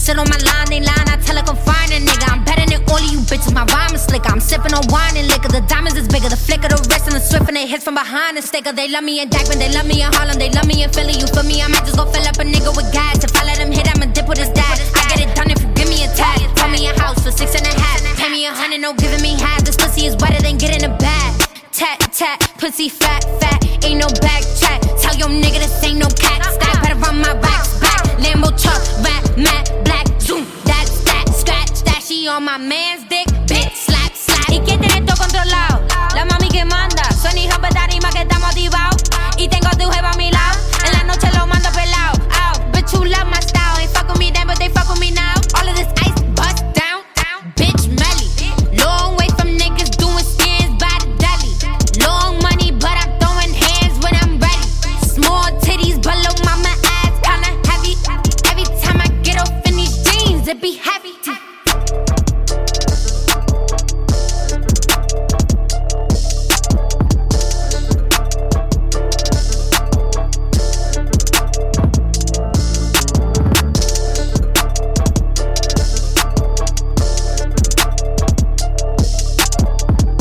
Sit on my line, they line, I tell her come find a nigga. I'm better than all of you bitches, my rhyme is slicker. I'm sipping on wine and liquor, the diamonds is bigger. The flick of the wrist and the swift and they hits from behind the sticker. They love me in Dykeman, they love me in Harlem, they love me in Philly. You feel me? I might just go fill up a nigga with gas. If I let him hit, I'ma dip with his dad. I get it done if you give me a tag. Tell me a house for 6.5. Pay me 100, no giving me half. This pussy is wetter than getting a bag. Tat, tat, pussy fat, fat, ain't no back chat. Tell your nigga this ain't no cat. Stack, better run my racks back. Lambo truck, rap, matte, black, zoom. That's that, scratch, that, she on my man's